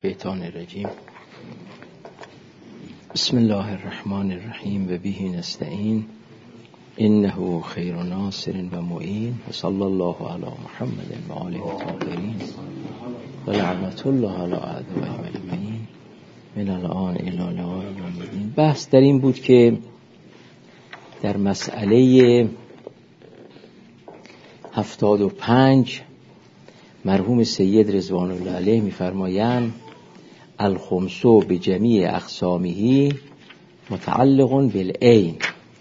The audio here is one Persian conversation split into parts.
شیطان الرجیم. بسم الله الرحمن الرحیم و به نستعین انه خیر ناصر و معین و صلی الله علی محمد و آله الطاهرین و لعنت الله علی اعدائهم اجمعین من الان الی لقاء یوم الدین. بحث در این بود که در مسئله 75 مرحوم سید رضوان الله علیه می‌فرمایند الخمس بجمیع اقسامه متعلق بالعین.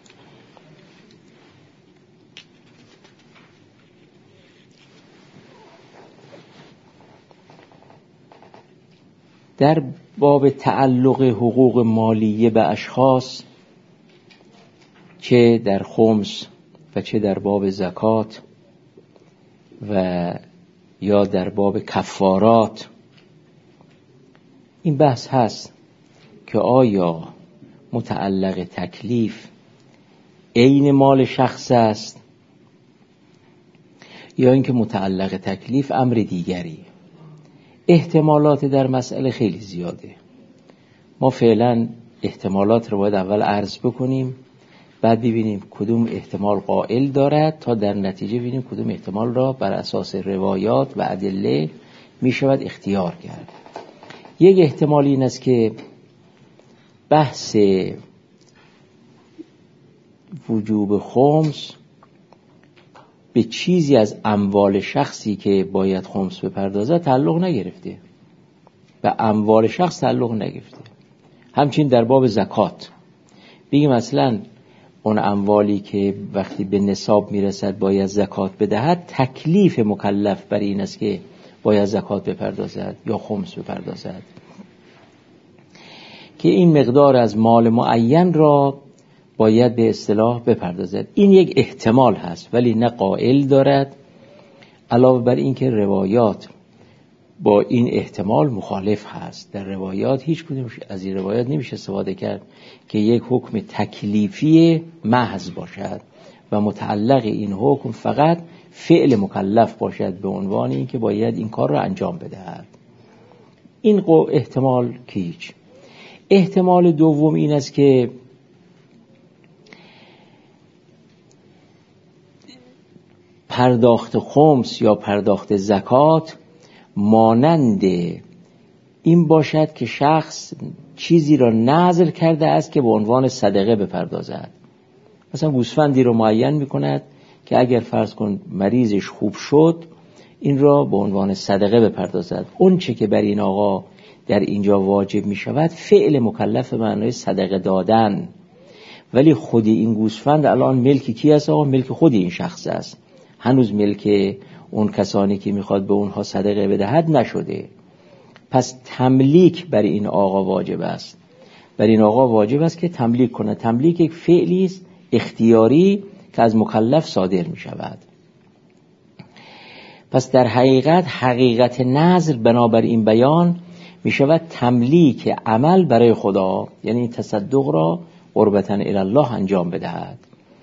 در باب تعلق حقوق مالیه به اشخاص، چه در خمس و چه در باب زکات و یا در باب کفارات، این بحث هست که آیا متعلق تکلیف عین مال شخص است یا اینکه متعلق تکلیف امر دیگری. احتمالات در مسئله خیلی زیاده. ما فعلا احتمالات رو باید اول عرض بکنیم، بعد ببینیم کدوم احتمال قائل دارد تا در نتیجه ببینیم کدوم احتمال را بر اساس روایات و ادله می شود اختیار کرد. یک احتمال این است که بحث وجوب خمس به چیزی از اموال شخصی که باید خمس بپردازد تعلق نگرفته، به اموال شخص تعلق نگرفته. همچنین در باب زکات بگیم مثلا اون اموالی که وقتی به نصاب میرسد باید زکات بدهد، تکلیف مکلف بر این است که باید زکات بپردازد یا خمس بپردازد، که این مقدار از مال معین را باید به اصطلاح بپردازد. این یک احتمال هست ولی نه قائل دارد. علاوه بر این که روایات با این احتمال مخالف هست. در روایات هیچ کدوم از این روایات نمیشه استفاده کرد که یک حکم تکلیفی محض باشد و متعلق این حکم فقط فعل مکلف باشد به عنوان این که باید این کار را انجام بدهد. این احتمال که هیچ. احتمال دوم این است که پرداخت خمس یا پرداخت زکات مانند این باشد که شخص چیزی را نذر کرده است که به عنوان صدقه بپردازد. مثلا گوسفندی رو معین میکند که اگر فرض کن مریضش خوب شد این را به عنوان صدقه بپردازد. اون چه که بر این آقا در اینجا واجب می شود فعل مکلف معنای صدقه دادن، ولی خود این گوسفند الان ملک کی است؟ آقا ملک خود این شخص است، هنوز ملک اون کسانی که میخواد به اونها صدقه بدهد نشده. پس تملیک بر این آقا واجب است. بر این آقا واجب است که تملیک کنه. تملیک یک فعلی است اختیاری که از مکلف صادر می شود. پس در حقیقت نذر بنابر این بیان می شود تملیک عمل برای خدا، یعنی تصدق را قربتاً الی الله انجام بدهد.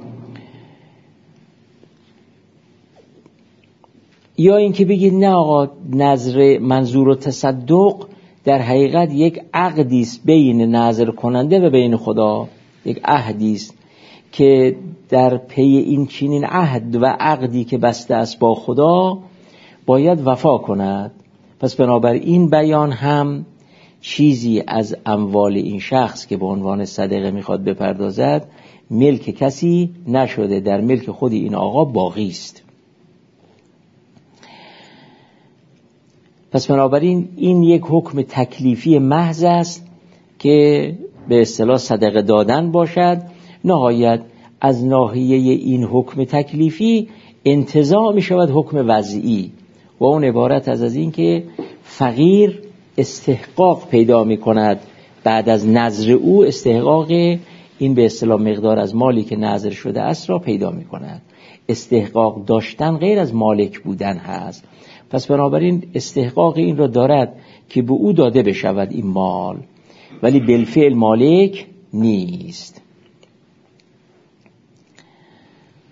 یا اینکه بگید نه آقا، نذر منظور و تصدق در حقیقت یک عقدی است بین نذر کننده و بین خدا، یک عهدی است که در پی این چنین عهد و عقدی که بسته است با خدا باید وفا کند. پس بنابر این بیان هم چیزی از اموال این شخص که به عنوان صدقه میخواد بپردازد ملک کسی نشده، در ملک خود این آقا باقی است. پس بنابراین این یک حکم تکلیفی محض است که به اصطلاح صدقه دادن باشد. نهایت از ناحیه این حکم تکلیفی انتزاع می شود حکم وضعی و اون عبارت از این که فقیر استحقاق پیدا می کند بعد از نذر او، استحقاق این به اصطلاح مقدار از مالی که نذر شده است را پیدا می کند. استحقاق داشتن غیر از مالک بودن هست. پس بنابراین استحقاق این را دارد که به او داده بشود این مال، ولی بالفعل مالک نیست.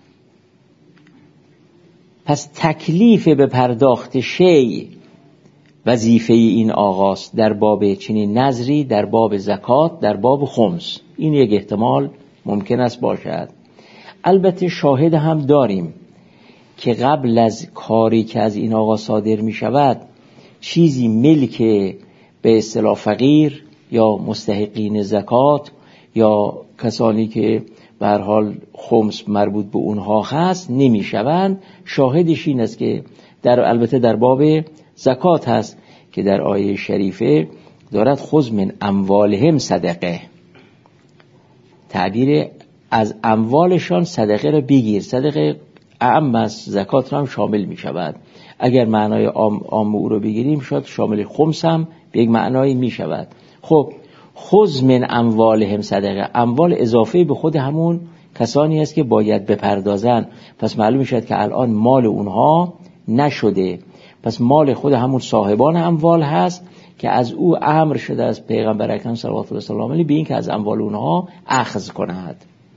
پس تکلیف به پرداخت شیء وظیفه این آقاست در باب چنین نذری، در باب زکات، در باب خمس. این یک احتمال ممکن است باشد. البته شاهد هم داریم که قبل از کاری که از این آقا صادر می شود چیزی ملک به اصطلاح فقیر یا مستحقین زکات یا کسانی که به هر حال خمس مربوط به اونها هست نمی شوند. شاهدش این است که البته در باب زکات هست که در آیه شریفه دارد خذ من اموالهم صدقه، تعبیر از اموالشان صدقه را بگیر. صدقه اعم است، زکات را هم شامل می شود. اگر معنای عام او رو بگیریم شاید شامل خمس هم به یک معنایی می شود. خب خذ من اموالهم صدقه، اموال اضافه به خود همون کسانی است که باید بپردازن، پس معلوم شد که الان مال اونها نشده، پس مال خود همون صاحبان اموال هست که از او امر شده از پیغمبر اکرم صلوات الله و علیه به این که از اموال اونها اخذ کند.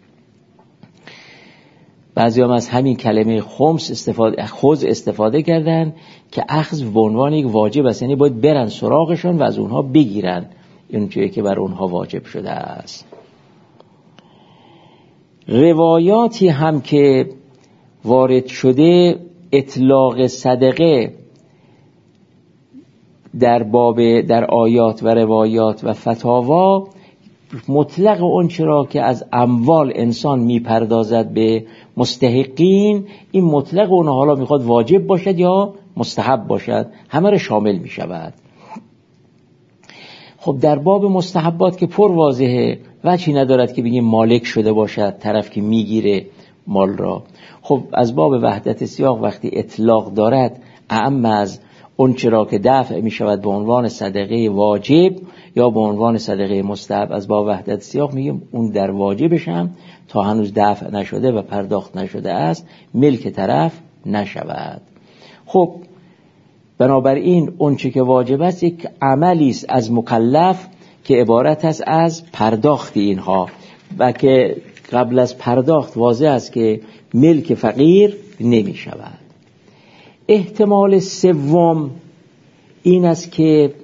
بعضی هم از همین کلمه خمس خذ استفاده کردن که اخذ به عنوان یک واجب است، یعنی باید برن سراغشان و از اونها بگیرن این چیزی که بر اونها واجب شده است. روایاتی هم که وارد شده اطلاق صدقه در آیات و روایات و فتاوا مطلق اون چرا که از اموال انسان میپردازد به مستحقین، این مطلق اون حالا میخواد واجب باشد یا مستحب باشد، همه را شامل میشود. خب در باب مستحبات که پر واضحه، وجهی ندارد که بگیم مالک شده باشد طرف که میگیره مال را. خب از باب وحدت سیاق وقتی اطلاق دارد اعم از اون چرا که دفع می شود به عنوان صدقه واجب یا به عنوان صدقه مستحب، از باب وحدت سیاق میگیم اون در واجبش هم تا هنوز دفع نشده و پرداخت نشده است ملک طرف نشود. خب بنابراین اون چه که واجب است یک عملی است از مکلف که عبارت است از پرداخت اینها و که قبل از پرداخت واضح است که ملک فقیر نمی شود. احتمال سوم این است که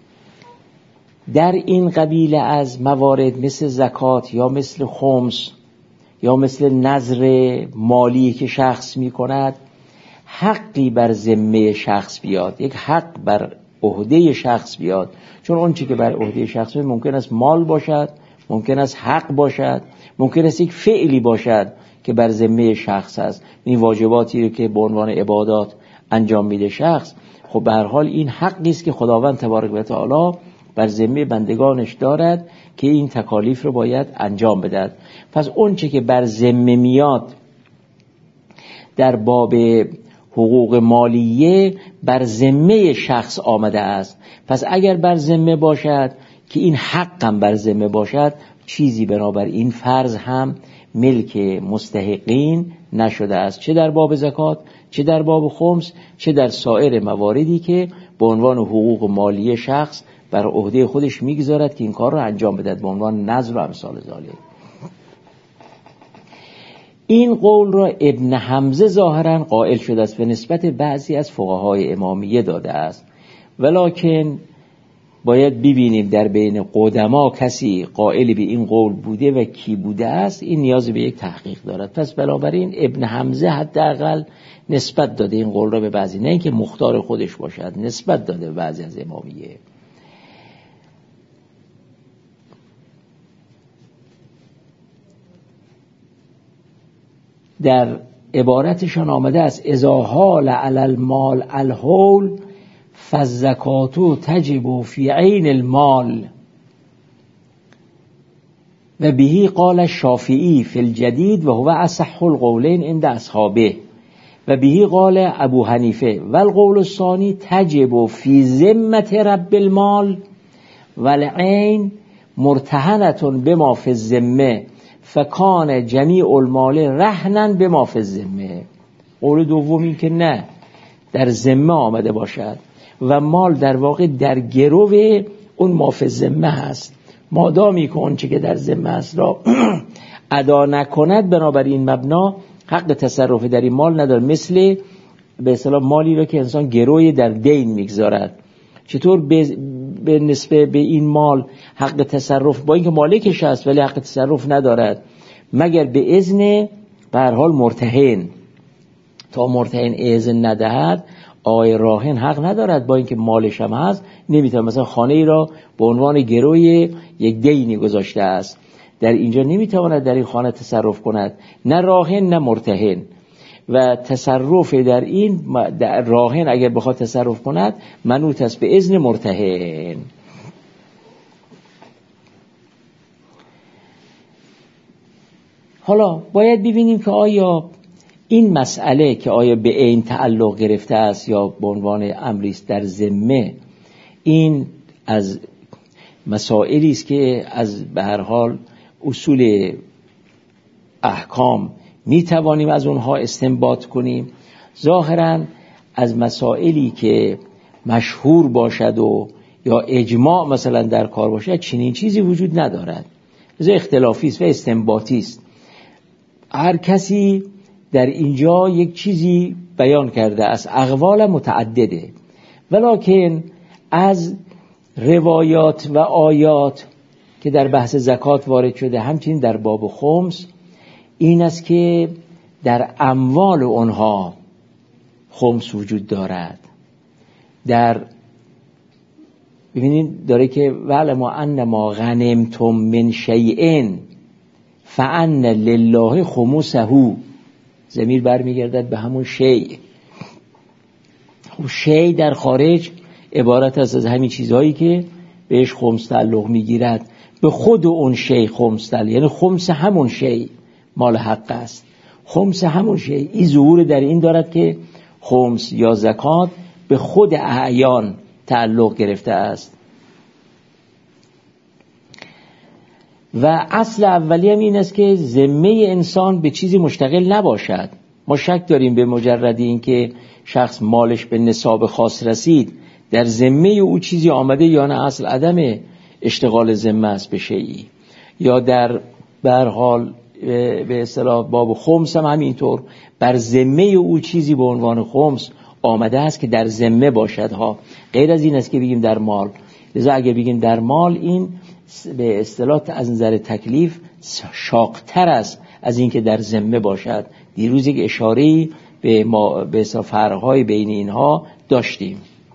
در این قبیله از موارد مثل زکات یا مثل خمس یا مثل نذر مالی که شخص می کند حقی بر ذمه شخص بیاد، یک حق بر عهده شخص بیاد، چون اون چی که بر عهده شخص بیاد ممکن است مال باشد، ممکن است حق باشد، ممکن است یک فعلی باشد که بر ذمه شخص است. این واجباتی رو که به عنوان عبادات انجام میده شخص، خب به هر حال این حقی است که خداوند تبارک و تعالی بر ذمه بندگانش دارد که این تکالیف رو باید انجام بدهد. پس اون چی که بر ذمه میاد در باب حقوق مالیه بر ذمه شخص آمده است، پس اگر بر ذمه باشد که این حقم بر ذمه باشد، چیزی بنابر این فرض هم ملک مستحقین نشده است، چه در باب زکات، چه در باب خمس، چه در سایر مواردی که به عنوان حقوق مالی شخص بر عهده خودش میگذارد که این کار رو انجام بدهد، به عنوان نذر و امثال ذالک. این قول را ابن حمزه ظاهرا قائل شده است و نسبت بعضی از فقهای امامیه داده است، ولکن باید ببینیم در بین قدما کسی قائل به این قول بوده و کی بوده است، این نیاز به یک تحقیق دارد. پس بنابراین ابن حمزه حداقل نسبت داده این قول را به بعضی، نه اینکه مختار خودش باشد، نسبت داده به بعضی از امامیه. در عبارتشان آمده است اذا حال علی المال الحول فالزکاتو تجب فی عین المال و بهی قال الشافعی فی الجدید و هو اصح القولین عند اصحابه و بهی قال ابو حنیفه و القول الثانی تجب فی ذمة رب المال والعین مرتهنة بما فی الذمه فکان جمیع المال رهنا بما فی الذمه. قول دوم این که نه، در ذمه آمده باشد و مال در واقع در گرو اون ما فی الذمه هست، مادامی که اون چه که در ذمه است را ادا نکند بنابراین مبنا حق تصرف در این مال نداره. مثل به اصطلاح مالی را که انسان گروی در دین میگذارد، چطور به نسبه به این مال حق تصرف، با اینکه مالکش هست ولی حق تصرف ندارد مگر به اذن به هر حال مرتهن. تا مرتهن اذن ندهد آقای راهن حق ندارد، با اینکه مالش هم هست نمیتونه. مثلا خانه ای را به عنوان گروی یک دینی گذاشته است، در اینجا نمیتواند در این خانه تصرف کند، نه راهن نه مرتهن. و تصرف در این راهن اگر بخواد تصرف کند منوط است به اذن مرتهن. حالا باید ببینیم که آیا این مسئله که آیا به عین تعلق گرفته است یا به عنوان امری است در ذمه، این از مسائلی است که از به هر حال اصول احکام می توانیم از اونها استنباط کنیم. ظاهراً از مسائلی که مشهور باشد و یا اجماع مثلا در کار باشد چنین چیزی وجود ندارد، از اختلافی است و استنباطی است. هر کسی در اینجا یک چیزی بیان کرده است، اقوال متعدده، ولکن از روایات و آیات که در بحث زکات وارد شده، همچنین در باب خمس، این است که در اموال آنها خمس وجود دارد. در ببینید داره که وَاعْلَمُوا أَنَّمَا غَنِمْتُم مِّن شَیْءٍ فَأَنَّ لِلَّهِ خُمُسَهُ، ضمیر برمیگردد به همون شیء. خب شیء در خارج عبارت است از همین چیزهایی که بهش خمس تعلق میگیرد، به خود اون شیء خمس تعلق، یعنی خمس همون شیء مال حق است. خمس همون شیء این ظهور در این دارد که خمس یا زکات به خود اعیان تعلق گرفته است. و اصل اولی هم این است که ذمه انسان به چیزی مشتغل نباشد. ما شک داریم به مجرد این که شخص مالش به نصاب خاص رسید در ذمه او چیزی آمده یا نه، اصل عدم اشتغال ذمه است به شیئی. یا در به هر حال به اصطلاح باب خمس هم همینطور، بر ذمه او چیزی به عنوان خمس آمده است که در ذمه باشد ها، غیر از این است که بگیم در مال. لذا اگه بگیم در مال، این به اصطلاح از نظر تکلیف شاق‌تر است از این که در ذمه باشد. دیروز یک اشاره‌ای به فرق‌های بین اینها داشتیم.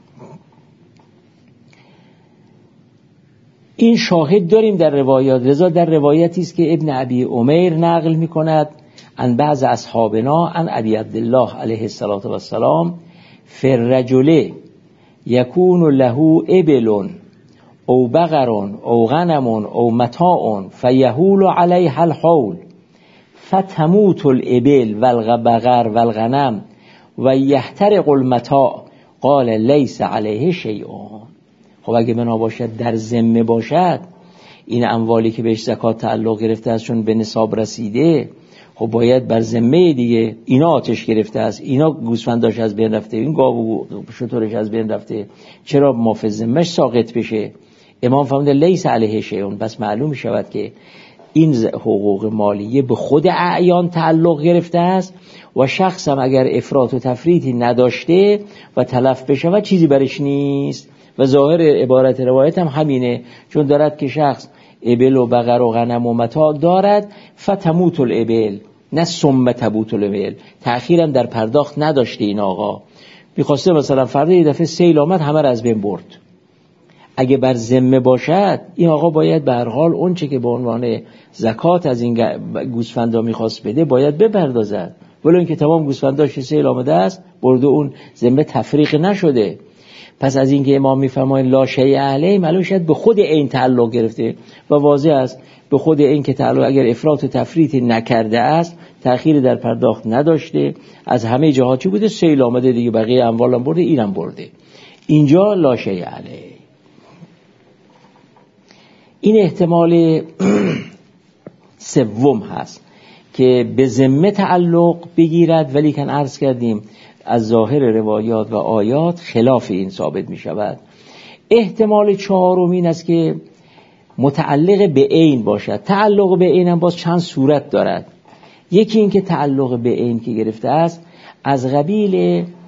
این شاهد داریم در روایات. لذا در روایتی است که ابن ابی عمیر نقل می‌کند عن بعض اصحابنا عن ابی عبدالله علیه السلام فررجل یکون له ابل او بقر او غنم او متاع فیهول علیها الحول فتموت الابل والبقر والغنم و یحترق المتاع قال لیس علیه شیء. خب اگه بنا باشد در ذمه باشد، این اموالی که بهش زکات تعلق گرفته است چون به نصاب رسیده، خب باید بر ذمه دیگه. اینا آتش گرفته است، اینا گوسفنداش از بین رفته، این گاو و شترش از بین رفته، چرا ما فی ذمه‌اش ساقط بشه؟ امام فرموده لیس علیه شیء. بس معلوم می شود که این حقوق مالیه به خود اعیان تعلق گرفته است و شخص هم اگر افراط و تفریطی نداشته و تلف بشه و چیزی برش نیست. و ظاهر عبارت روایت هم همینه، چون دارد که شخص ابل و بقر و غنم و متاع دارد، فتموت الابل، نه ثم تبوت الابل، تأخیرم در پرداخت نداشته. این آقا می‌خواسته مثلا فردا یه دفعه سیل آمد همه را از بین برد. اگه بر ذمه باشد، این آقا باید به هر حال اون چه که به عنوان زکات از این گوسفندا می‌خواست بده باید بپردازد، ولی اینکه تمام گوسفنداش سیل آمده است برده، اون ذمه تفریق نشده. پس از اینکه امام میفرماید لا شیء علیه، معلوم شد به خود این تعلق گرفته و واضح است به خود این که تعلق اگر افراط و تفریط نکرده است، تأخیر در پرداخت نداشته، از همه جهات چی بوده؟ سیل آمده دیگه، بقیه اموالم برده، اینم برده. اینجا لا شیء علیه. این احتمال سوم هست که به ذمه تعلق بگیرد، ولی کن عرض کردیم از ظاهر روایات و آیات خلاف این ثابت می شود. احتمال چهارم این است که متعلق به عین باشد. تعلق به عین هم باز چند صورت دارد. یکی این که تعلق به عین که گرفته است از قبیل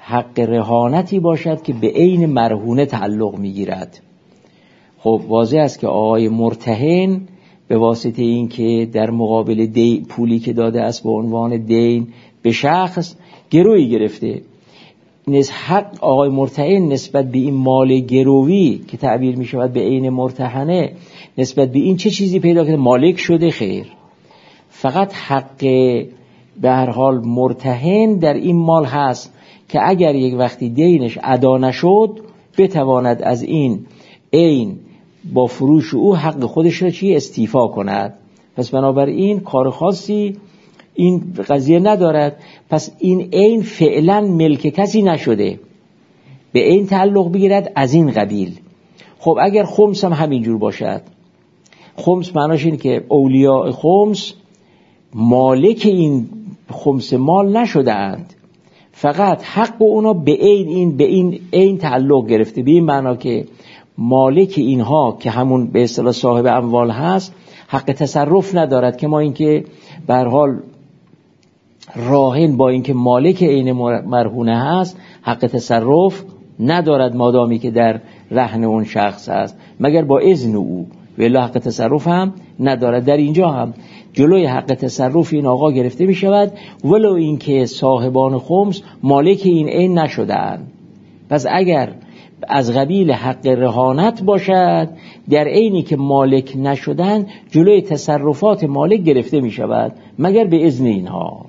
حق رهانتی باشد که به عین مرهونه تعلق میگیرد. خب واضح است که آقای مرتهن به واسطه این که در مقابل پولی که داده است به عنوان دین به شخص گرویی گرفته، حق آقای مرتهن نسبت به این مال گرویی که تعبیر می شود به عین مرتهنه، نسبت به این چه چیزی پیدا کرده؟ مالک شده؟ خیر، فقط حق به هر حال مرتهن در این مال هست که اگر یک وقتی دینش ادا نشد بتواند از این عین با فروش او حق خودش را استیفا کند. پس بنابراین کار خاصی این قضیه ندارد. پس این عین فعلا ملک کسی نشده، به عین تعلق بگیرد از این قبیل. خب اگر خمس هم همینجور باشد، خمس معناش این که اولیاء خمس مالک این خمس مال نشده اند، فقط حق اونا به این عین تعلق گرفته، به این معنا که مالک اینها که همون به اصطلاح صاحب اموال هست حق تصرف ندارد. که ما اینکه به هر حال راهن با اینکه مالک عین مرهونه هست حق تصرف ندارد مادامی که در رهن اون شخص هست، مگر با اذن او، ولی حق تصرف هم ندارد. در اینجا هم جلوی حق تصرف این آقا گرفته می شود ولو اینکه صاحبان خمس مالک این عین نشدند. پس اگر از قبیل حق رهانت باشد در عینی که مالک نشدن جلوی تصرفات مالک گرفته می شود مگر به اذن اینها.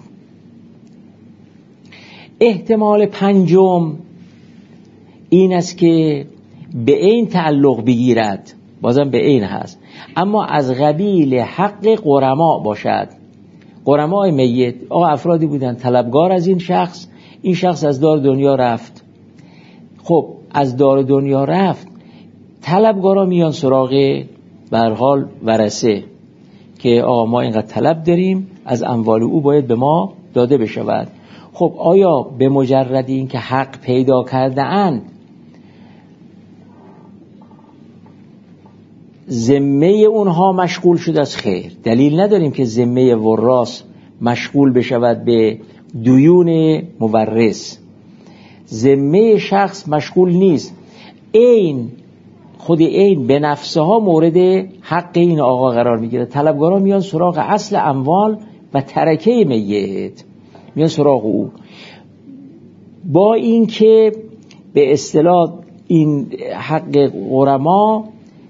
احتمال پنجم این است که به عین تعلق بگیرد، بازم به عین هست، اما از قبیل حق غرما باشد. غرمای میت افرادی بودن طلبگار از این شخص از دار دنیا رفت. خب از دار دنیا رفت، طلبگارا میان سراغ به هر حال ورثه که آقا ما اینقدر طلب داریم، از اموال او باید به ما داده بشود. خب آیا به مجرد این که حق پیدا کرده اند ذمه اونها مشغول شده است؟ خیر، دلیل نداریم که ذمه وراث مشغول بشود به دیون مورث. ذمه شخص مشغول نیست، خود عین به نفسها مورد حق این آقا قرار میگیره. طلبگاران میان سراغ اصل اموال و ترکه میت، میان سراغ او، با اینکه به اصطلاح این حق غرما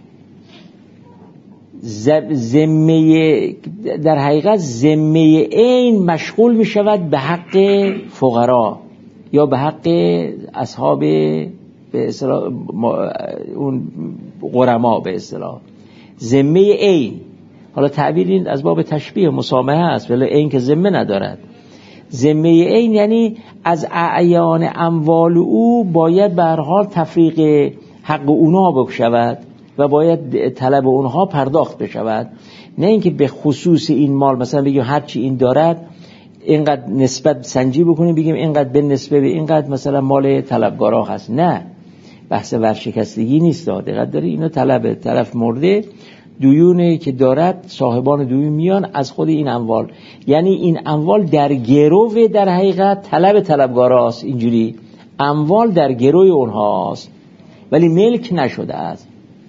در حقیقت ذمه عین مشغول می شود به حق فقرا یا به حق اصحاب به اصطلاح اون غرما، به اصطلاح ذمه عین. حالا تعبیر این از باب تشبیه مسامحه است، ولی عین که ذمه ندارد. ذمه عین یعنی از اعیان اموال او باید به هر حال تفریق حق اونها بشود و باید طلب اونها پرداخت بشود، نه اینکه به خصوص این مال مثلا بگیم هرچی این دارد اینقدر نسبت سنجی بکنیم بگیم اینقدر به نسبت به اینقدر مثلا مال طلبگارا هست. نه، بحث ورشکستگی نیست. دقت داره، اینو طرف مرده دیونه که دارد، صاحبان دیون میان از خود این اموال، یعنی این اموال در گرو در حقیقت طلبگاراست، اینجوری اموال در گروی اونهاست ولی ملک نشده است.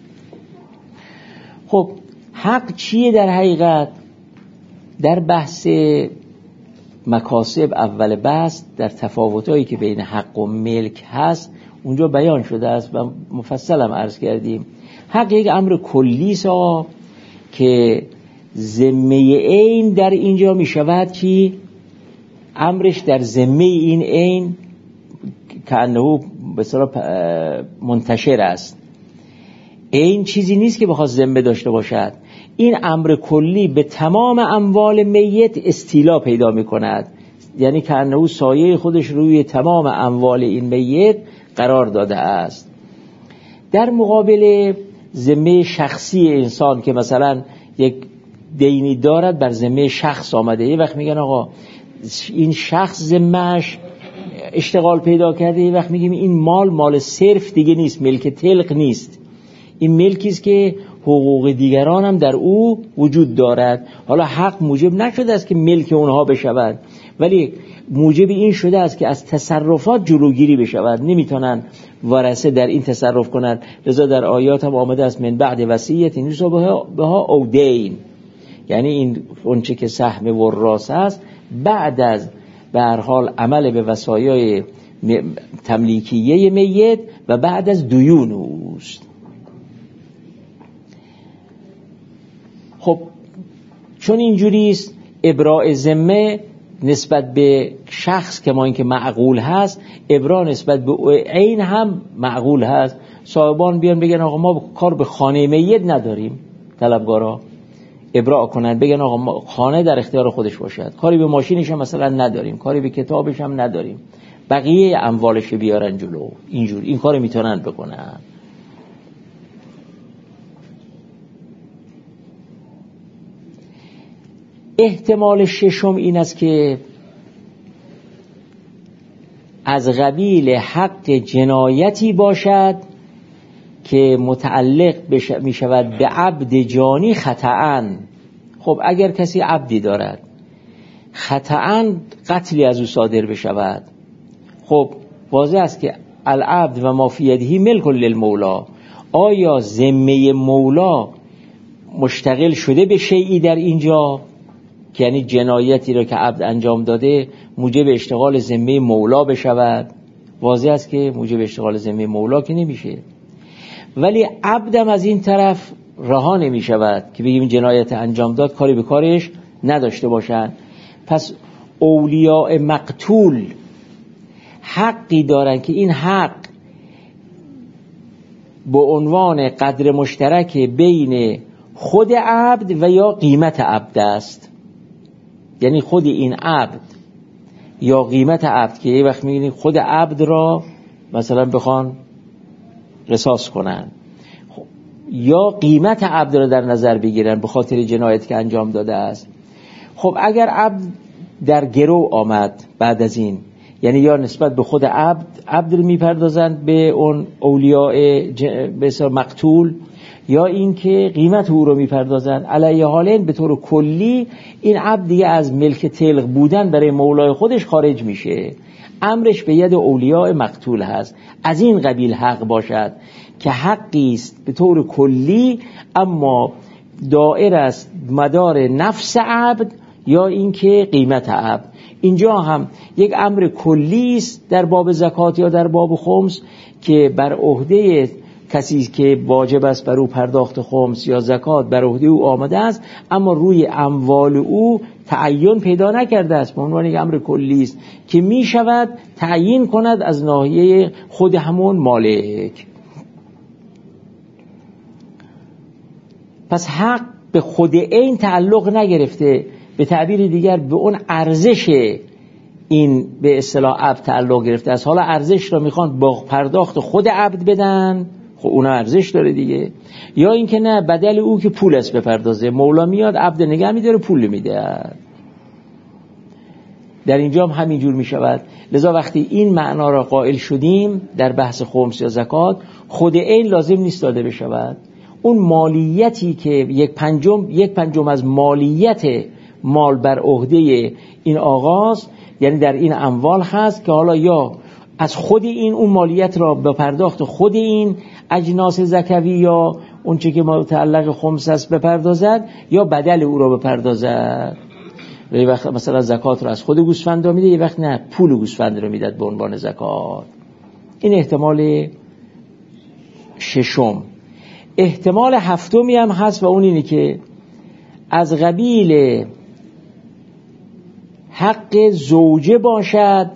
خب حق چیه در حقیقت؟ در بحث مکاسب اول بحث در تفاوتایی که بین حق و ملک هست اونجا بیان شده است و مفصل هم عرض کردیم. حق یک امر کلی است که ذمه عین در اینجا می شود که امرش در ذمه این عین که انه به اصطلاح منتشر است. این چیزی نیست که بخواد ذمه داشته باشد. این امر کلی به تمام اموال میت استیلا پیدا می کند، یعنی که انه سایه خودش روی تمام اموال این میت قرار داده است. در مقابل ذمه شخصی انسان که مثلا یک دینی دارد بر ذمه شخص آمده، یه وقت میگن آقا این شخص ذمه‌اش اشتغال پیدا کرده، یه وقت میگیم این مال صرف دیگه نیست، ملک تلق نیست، این ملکی است که حقوق دیگران هم در او وجود دارد. حالا حق موجب نشده است که ملک اونها بشود، ولی موجب این شده است که از تصرفات جلوگیری بشود. نمیتونن ورثه در این تصرف کنند. لذا در آیات هم آمده است من بعد وصیت یوصی بها او دین، یعنی این اونچه که سهم وراث است بعد از به هر حال عمل به وصایای تملیکیه میت و بعد از دیون اوست. خب چون اینجوری است، ابراء ذمه نسبت به شخص که ما این که معقول هست، ابراء نسبت به عین هم معقول هست. صاحبان بیان بگن آقا ما کار به خانه میت نداریم، طلبگارا ابراء کنن بگن آقا ما خانه در اختیار خودش باشد، کاری به ماشینش هم مثلا نداریم، کاری به کتابش هم نداریم، بقیه اموالش بیارن جلو. اینجور این کارو میتونن بکنن. احتمال ششم این است که از قبیل حق جنایتی باشد که متعلق می شود به عبد جانی خطأً. خب اگر کسی عبدی دارد خطأً قتلی از او صادر بشود، خب واضح است که العبد و ما فی یده ملک للمولا. آیا ذمه مولا مشتغل شده به شیئی در اینجا، یعنی جنایتی را که عبد انجام داده موجب اشتغال ذمه مولا بشود؟ واضح است که موجب اشتغال ذمه مولا که نمیشه. ولی عبدم از این طرف رها نمی شود که بگیم جنایت انجام داد، کاری به کارش نداشته باشند. پس اولیاء مقتول حقی دارن که این حق به عنوان قدر مشترک بین خود عبد و یا قیمت عبد است. یعنی خود این عبد یا قیمت عبد، که یه وقت می‌بینید خود عبد را مثلا بخوان قصاص کنن یا قیمت عبد را در نظر بگیرن به خاطر جنایتی که انجام داده است. خب اگر عبد در گرو آمد بعد از این، یعنی یا نسبت به خود عبد رو میپردازند به اون اولیاء به اصطلاح مقتول، یا این که قیمت او رو میپردازند. علیه حالین به طور کلی این عبد دیگه از ملک تلق بودن برای مولای خودش خارج میشه، امرش به ید اولیاء مقتول هست. از این قبیل حق باشد که حقی است به طور کلی اما دائر است مدار نفس عبد یا اینکه قیمت عبد. اینجا هم یک امر کلی است در باب زکات یا در باب خمس که بر عهده کسی که واجب است بر او پرداخت خمس یا زکات بر عهده او آمده است، اما روی اموال او تعیین پیدا نکرده است. به عنوان یک امر کلی است که می شود تعیین کند از ناحیه خود همون مالک. پس حق به خود این تعلق نگرفته، به تعبیر دیگر به اون ارزش این به اصطلاح عبد تعلق گرفته است. حالا ارزش را میخوان با پرداخت خود عبد بدن، خب اون ارزش داره دیگه، یا اینکه نه بدل او که پول است بپردازه، مولا میاد عبد نگه میداره پول میده. در اینجا هم همینجور میشود. لذا وقتی این معنا را قائل شدیم در بحث خمس یا زکات، خود این لازم نیست داده بشود. اون مالیتی که یک پنجم از مالیت مال بر عهده این آغاز، یعنی در این اموال هست که حالا یا از خود این اون مالیت را به پرداخت خود این اجناس زکوی یا اون چه که متعلق خمس است بپردازد، یا بدل او را بپردازد. یه وقت مثلا زکات را از خود گوسفند میده، یه وقت نه پول گوسفند رو میداد به عنوان زکات. این احتمال ششم. احتمال هفتمی هم هست و اون اینه که از قبیل حق زوجه باشد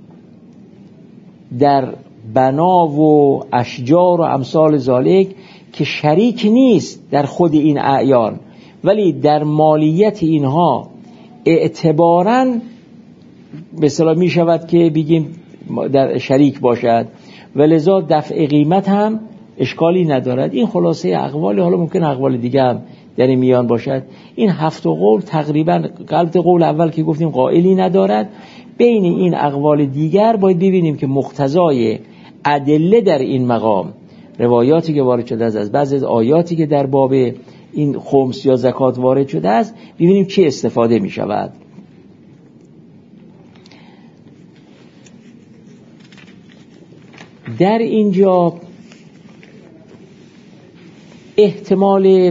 در بنا و اشجار و امثال ذالک که شریک نیست در خود این اعیان، ولی در مالیت اینها اعتباراً به اصطلاح می شود که بگیم در شریک باشد و لذا دفع قیمت هم اشکالی ندارد. این خلاصه اقوال. حالا ممکن اقوال دیگه هم در این میان باشد. این 7 قول تقریبا غلط قول اول که گفتیم قائلی ندارد. بین این اقوال دیگر باید ببینیم که مقتضای ادله در این مقام روایاتی که وارد شده است، از بعضی از آیاتی که در باب این خمس یا زکات وارد شده است، ببینیم چی استفاده می شود. در اینجا احتمال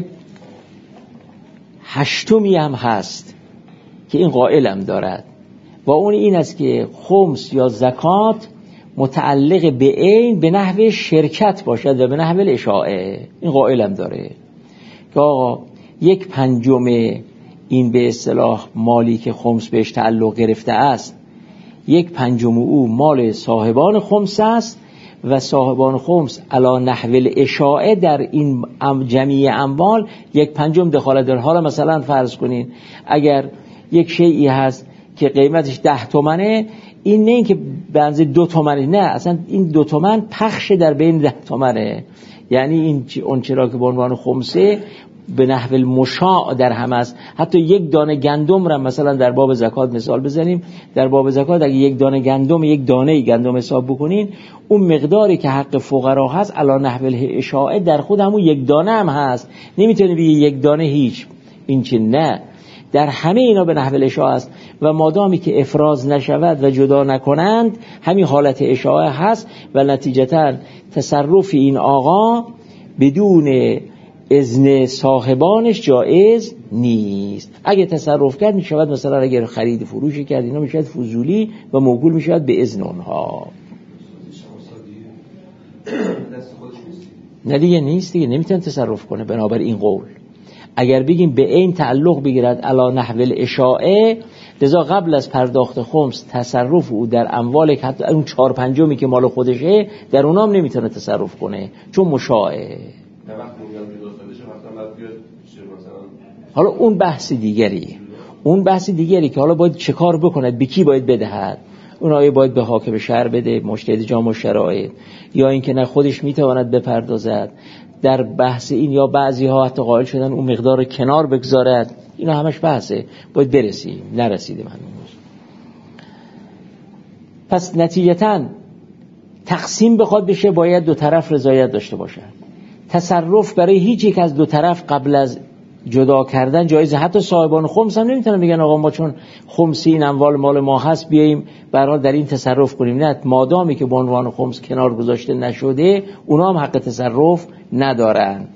هشتمی هم هست که این قائلم دارد و اون این است که خمس یا زکات متعلق به عین به نحو شرکت باشد و به نحو اشاعه. این قائلم داره که آقا 1/5 این به اصطلاح مالی که خمس بهش تعلق گرفته است، 1/5 او مال صاحبان خمس است و صاحبان خمس علی نحو الاشاعه در این جمعی اموال 1/5 دخالت داره. حالا مثلا فرض کنین اگر یک شیئی هست که قیمتش 10 تومنه، این نه این که به اندازه 2 تومنه، نه، اصلا این 2 تومن پخش در بین 10 تومنه. یعنی این اون چرا که به عنوان خمسه به نحو المشاع در هم است. حتی 1 دانه گندم را مثلا در باب زکات مثال بزنیم، در باب زکات اگه 1 دانه گندم، 1 دانه گندم حساب بکنین، اون مقداری که حق فقرا هست علی نحو الاشاعه در خود همون 1 دانه هم هست. نمیتونه بگی 1 دانه هیچ، این چه، نه، در همه اینا به نحو الاشاعه است و مادامی که افراز نشود و جدا نکنند همین حالت اشاعه هست و نتیجتا تصرف این آقا بدون اذن صاحبانش جایز نیست. اگه تصرف کرد میشود مثلا اگر خرید فروشی کرد اینا میشود فضولی و موکول میشود به اذن اونها. نه دیگه نیست، دیگه نمیتونه تصرف کنه. بنابر این قول اگر بگیم به این تعلق بگیرد علی نحو الاشاعه، لذا قبل از پرداخت خمس تصرف او در اموال که حتی اون 4/5 که مال خودشه در اونام نمیتونه تصرف کنه چون مشاعه. حالا اون بحث دیگری که حالا باید چه کار بکند، به کی باید بدهد. اون آیه باید به حاکم شهر بده، مجتهد جامع شرایط، یا اینکه نه خودش میتواند بپردازد. در بحث این یا بعضی ها حتی قائل شدن اون مقدار رو کنار بگذارد. اینا همش بحثه، باید برسیم، نرسیدیم هنوز. پس نتیجتاً تقسیم بخواد بشه باید 2 طرف رضایت داشته باشن. تصرف برای هیچ یک از 2 طرف قبل از جدا کردن جایزه. حتی صاحبان خمس هم نمیتونن بگن آقا ما چون خمسی این اموال مال ما هست بیاییم برای در این تصرف کنیم. نه، مادامی که به عنوان خمس کنار گذاشته نشده اونا هم حق تصرف ندارن.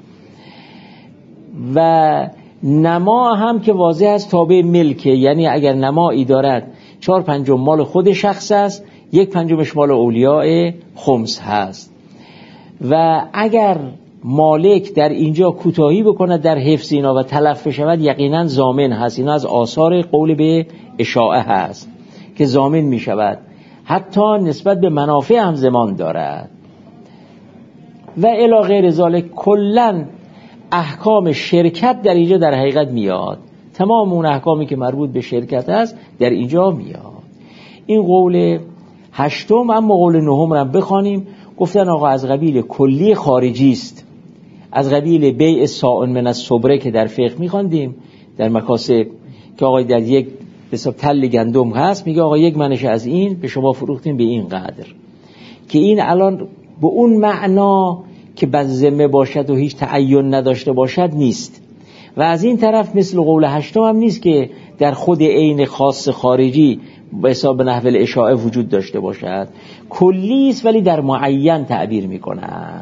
و نما هم که واضح است تابع ملکه، یعنی اگر نمایی دارد 4/5 مال خود شخص است، 1/5 مال اولیاء خمس هست. و اگر مالک در اینجا کوتاهی بکند در حفظ اینا و تلف بشود یقینا ضامن هست. اینا از آثار قول به اشاعه هست که ضامن می شود، حتی نسبت به منافع هم ضمان دارد. و الی غیر ذالک کلا احکام شرکت در اینجا در حقیقت میاد. تمام اون احکامی که مربوط به شرکت است در اینجا میاد. این قول 8. اما قول 9 را بخوانیم. گفتن آقا از قبیل کلی خارجی است، از قبیل بیع ساعن من الصبره که در فقه میخواندیم در مکاسب، که آقا در یک حساب تل گندم هست، میگه آقا 1 منش از این به شما فروختیم به این قدر، که این الان به اون معنا که بذمه باشد و هیچ تعین نداشته باشد نیست. و از این طرف مثل قول 8 هم نیست که در خود عین خاص خارجی به حساب نحو الاشاعه وجود داشته باشد. کلی است ولی در معین تعبیر میکنن.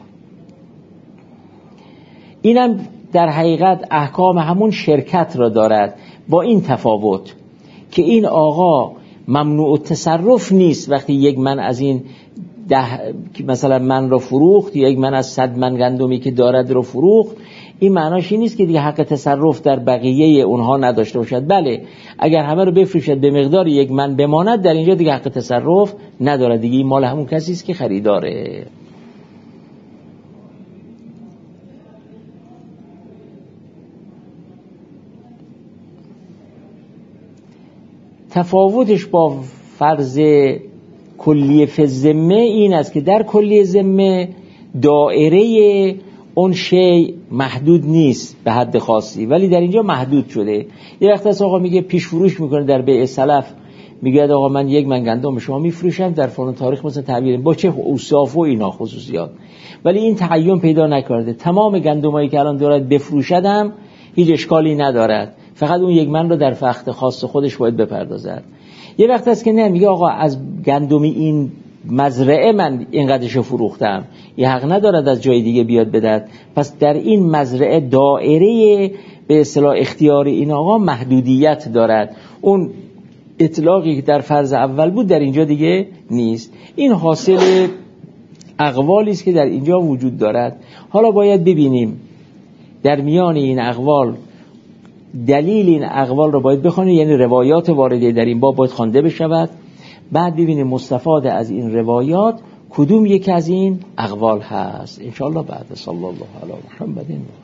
اینم در حقیقت احکام همون شرکت را دارد، با این تفاوت که این آقا ممنوع التصرف نیست. وقتی 1 من از این 10 مثلا من را فروخت، یا 1 من از 100 من گندمی که دارد را فروخت، این معناش این نیست که دیگه حق تصرف در بقیه اونها نداشته باشد. بله، اگر همه رو بفروشد به مقدار 1 من بماند، در اینجا دیگه حق تصرف ندارد، دیگه این مال همون کسی است که خریداره. تفاوتش با فرض کلیه فی الذمه این است که در کلیه ذمه دائره اون شی محدود نیست به حد خاصی، ولی در اینجا محدود شده. یه وقت از آقا میگه پیش فروش میکنه در بیع سلف میگه آقا من 1 من گندم شما میفروشم در فلان تاریخ مثلا تعبیر با چه اوصاف و اینا خصوصیات، ولی این تعین پیدا نکرده. تمام گندمایی که الان دارد بفروشدم هیچ اشکالی ندارد، فقط اون 1 من رو در وقت خاص خودش باید بپردازد. یه وقت هست که نه، میگه آقا از گندمی این مزرعه من اینقدرشو فروختم، یه حق ندارد از جای دیگه بیاد بدهد. پس در این مزرعه دائره به اصطلاح اختیار این آقا محدودیت دارد، اون اطلاقی که در فرض اول بود در اینجا دیگه نیست. این حاصل اقوالی است که در اینجا وجود دارد. حالا باید ببینیم در میان این اقوال، دلیل این اقوال رو باید بخونیم، یعنی روایات وارده در این باب باید خوانده بشود، بعد ببینیم مستفاد از این روایات کدوم یک از این اقوال هست. انشاءالله بعد. صلی الله علی محمد.